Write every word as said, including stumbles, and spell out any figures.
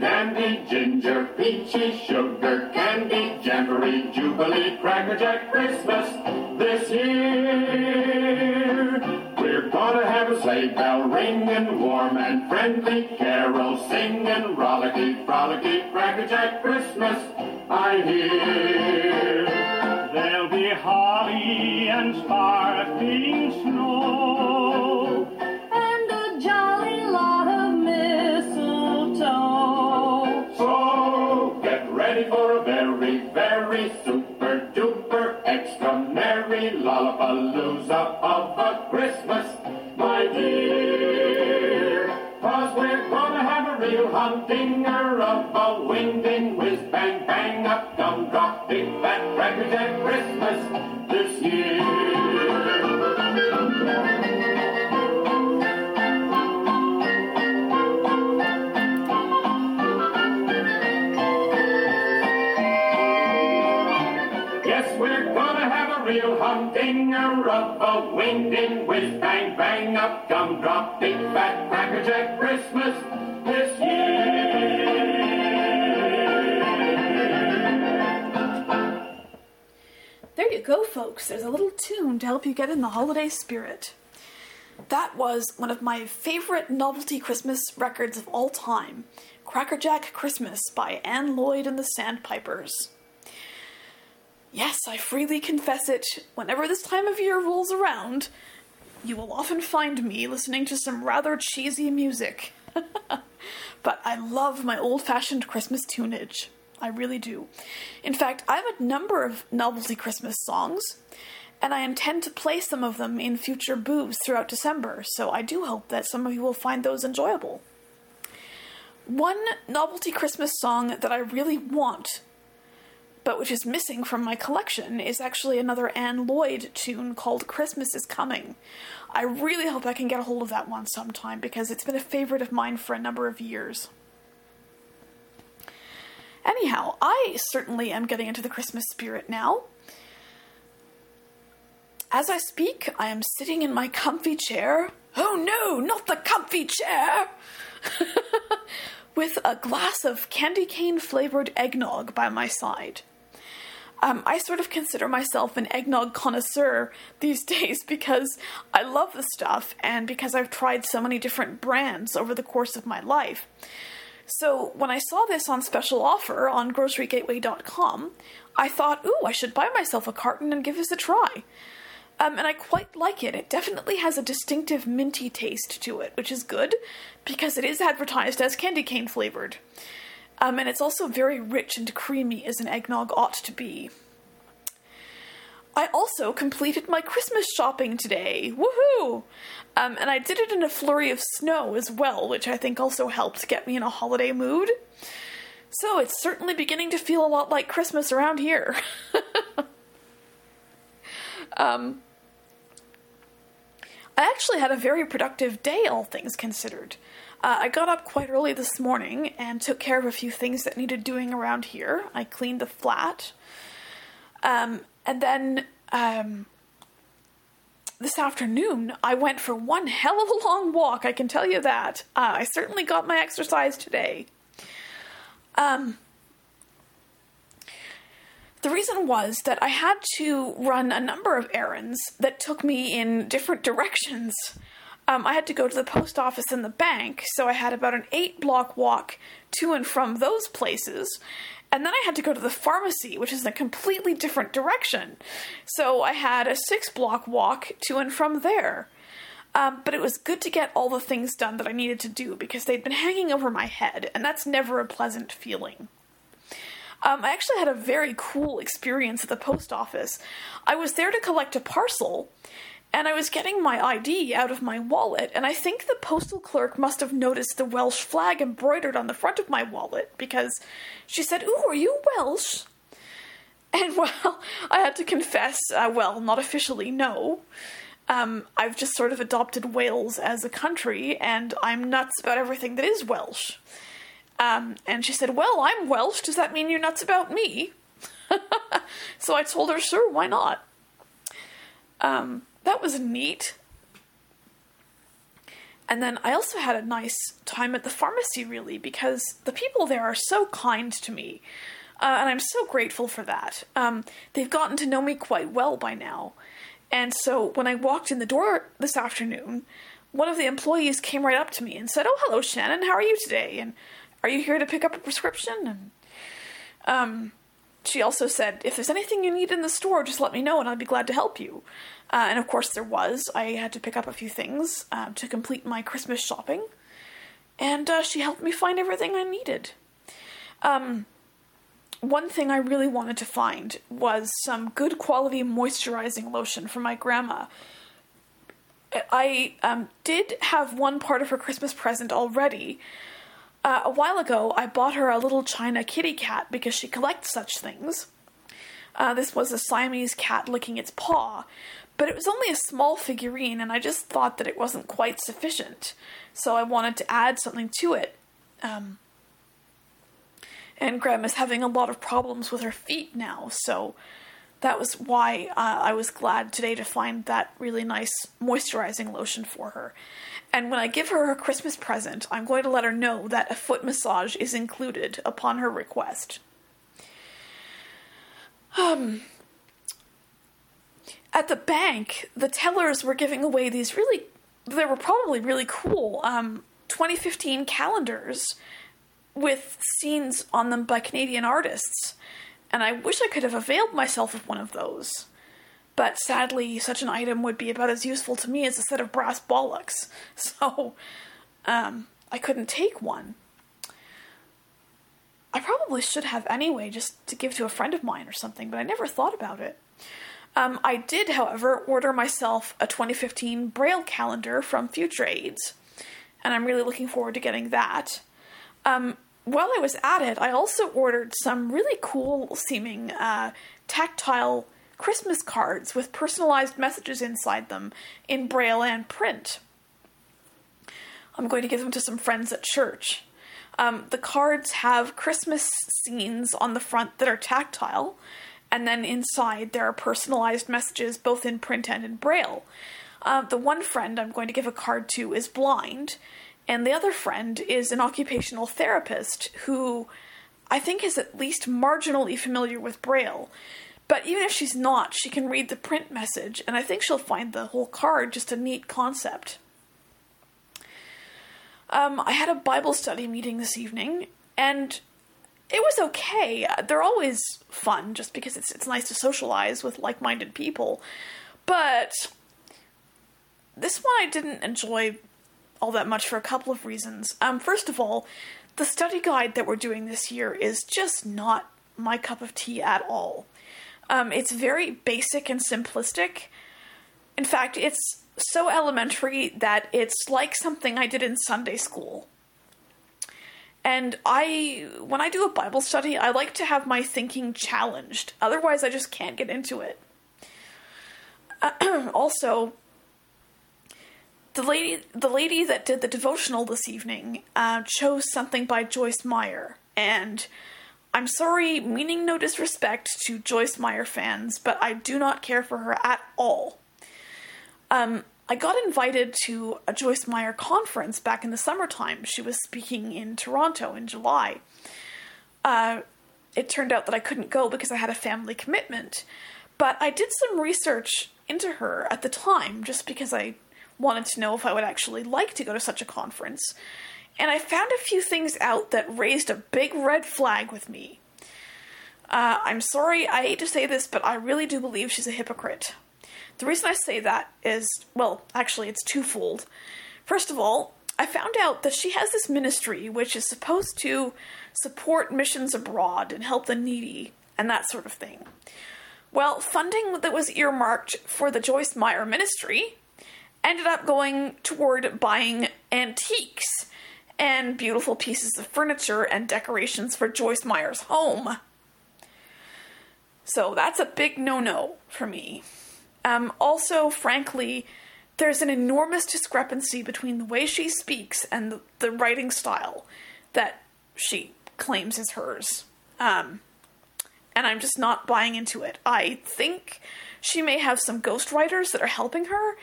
dandy, ginger, peachy, sugar candy, jamboree, jubilee, crackerjack, Christmas this year. We're gonna have a sleigh bell ringing, warm and friendly, carols singing, rollicky, frolicky, crackerjack, Christmas I hear. There'll be holly and sparkling snow, and a jolly lot of mistletoe. So get ready for a very, very super duper extra merry lollapalooza of a Christmas, my dear. 'Cause we're gonna have a real humdinger of a wing-ding, whiz-bang, bang-up, gum-drop, big fat crackerjack Christmas this year. Real humdinger of a wing-ding, whiz-bang, bang-up, gum-drop, big fat crackerjack Christmas this year. There you go, folks. There's a little tune to help you get in the holiday spirit. That was one of my favorite novelty Christmas records of all time, Crackerjack Christmas by Ann Lloyd and the Sandpipers. Yes, I freely confess it, whenever this time of year rolls around, you will often find me listening to some rather cheesy music. But I love my old-fashioned Christmas tunage. I really do. In fact, I have a number of novelty Christmas songs, and I intend to play some of them in future boobs throughout December, so I do hope that some of you will find those enjoyable. One novelty Christmas song that I really want, but which is missing from my collection, is actually another Ann Lloyd tune called Christmas is Coming. I really hope I can get a hold of that one sometime, because it's been a favorite of mine for a number of years. Anyhow, I certainly am getting into the Christmas spirit now. As I speak, I am sitting in my comfy chair. Oh no, not the comfy chair! With a glass of candy cane flavored eggnog by my side. Um, I sort of consider myself an eggnog connoisseur these days because I love the stuff and because I've tried so many different brands over the course of my life. So when I saw this on special offer on grocery gateway dot com, I thought, ooh, I should buy myself a carton and give this a try. Um, and I quite like it. It definitely has a distinctive minty taste to it, which is good because it is advertised as candy cane flavored. Um, and it's also very rich and creamy as an eggnog ought to be. I also completed my Christmas shopping today. Woohoo! Um, and I did it in a flurry of snow as well, which I think also helped get me in a holiday mood. So it's certainly beginning to feel a lot like Christmas around here. um, I actually had a very productive day, all things considered. Uh, I got up quite early this morning and took care of a few things that needed doing around here. I cleaned the flat. Um, and then um, this afternoon, I went for one hell of a long walk, I can tell you that. Uh, I certainly got my exercise today. Um, the reason was that I had to run a number of errands that took me in different directions. Um, I had to go to the post office and the bank, so I had about an eight-block walk to and from those places. And then I had to go to the pharmacy, which is in a completely different direction. So I had a six-block walk to and from there. Um, but it was good to get all the things done that I needed to do, because they'd been hanging over my head, and that's never a pleasant feeling. Um, I actually had a very cool experience at the post office. I was there to collect a parcel, and I was getting my I D out of my wallet, and I think the postal clerk must have noticed the Welsh flag embroidered on the front of my wallet, because she said, "Ooh, are you Welsh?" And, well, I had to confess, uh, well, not officially, no. Um, I've just sort of adopted Wales as a country, and I'm nuts about everything that is Welsh. Um, and she said, "Well, I'm Welsh, does that mean you're nuts about me?" So I told her, sure, why not? Um... That was neat. And then I also had a nice time at the pharmacy, really, because the people there are so kind to me. Uh, and I'm so grateful for that. Um, they've gotten to know me quite well by now. And so when I walked in the door this afternoon, one of the employees came right up to me and said, "Oh, hello, Shannon. How are you today? And are you here to pick up a prescription?" And um, she also said, "If there's anything you need in the store, just let me know and I'd be glad to help you." Uh, and of course there was. I had to pick up a few things uh, to complete my Christmas shopping. And uh, she helped me find everything I needed. Um... One thing I really wanted to find was some good quality moisturizing lotion for my grandma. I um, did have one part of her Christmas present already. Uh, a while ago, I bought her a little China kitty cat because she collects such things. Uh, this was a Siamese cat licking its paw, but it was only a small figurine, and I just thought that it wasn't quite sufficient, so I wanted to add something to it. Um... And Grandma's having a lot of problems with her feet now, so that was why uh, I was glad today to find that really nice moisturizing lotion for her. And when I give her her Christmas present, I'm going to let her know that a foot massage is included upon her request. Um, at the bank, the tellers were giving away these really, they were probably really cool, um, twenty fifteen calendars with scenes on them by Canadian artists, and I wish I could have availed myself of one of those. But sadly, such an item would be about as useful to me as a set of brass bollocks, so um, I couldn't take one. I probably should have anyway, just to give to a friend of mine or something, but I never thought about it. Um, I did, however, order myself a twenty fifteen Braille calendar from Future Aids, and I'm really looking forward to getting that. Um, while I was at it, I also ordered some really cool-seeming uh, tactile Christmas cards with personalized messages inside them in Braille and print. I'm going to give them to some friends at church. Um, the cards have Christmas scenes on the front that are tactile, and then inside there are personalized messages both in print and in Braille. Uh, the one friend I'm going to give a card to is blind, and the other friend is an occupational therapist who I think is at least marginally familiar with Braille. But even if she's not, she can read the print message, and I think she'll find the whole card just a neat concept. Um, I had a Bible study meeting this evening, and it was okay. They're always fun, just because it's it's nice to socialize with like-minded people. But this one I didn't enjoy all that much for a couple of reasons. Um, first of all, the study guide that we're doing this year is just not my cup of tea at all. Um, it's very basic and simplistic. In fact, it's so elementary that it's like something I did in Sunday school. And I, when I do a Bible study, I like to have my thinking challenged. Otherwise, I just can't get into it. Uh, also, The lady, the lady that did the devotional this evening uh, chose something by Joyce Meyer, and I'm sorry, meaning no disrespect to Joyce Meyer fans, but I do not care for her at all. Um, I got invited to a Joyce Meyer conference back in the summertime. She was speaking in Toronto in July. Uh, it turned out that I couldn't go because I had a family commitment, but I did some research into her at the time, just because I wanted to know if I would actually like to go to such a conference, and I found a few things out that raised a big red flag with me. Uh, I'm sorry, I hate to say this, but I really do believe she's a hypocrite. The reason I say that is, well, actually it's twofold. First of all, I found out that she has this ministry which is supposed to support missions abroad and help the needy and that sort of thing. Well, funding that was earmarked for the Joyce Meyer ministry ended up going toward buying antiques and beautiful pieces of furniture and decorations for Joyce Meyer's home. So that's a big no-no for me. Um, also, frankly, there's an enormous discrepancy between the way she speaks and the, the writing style that she claims is hers. Um, and I'm just not buying into it. I think she may have some ghostwriters that are helping her,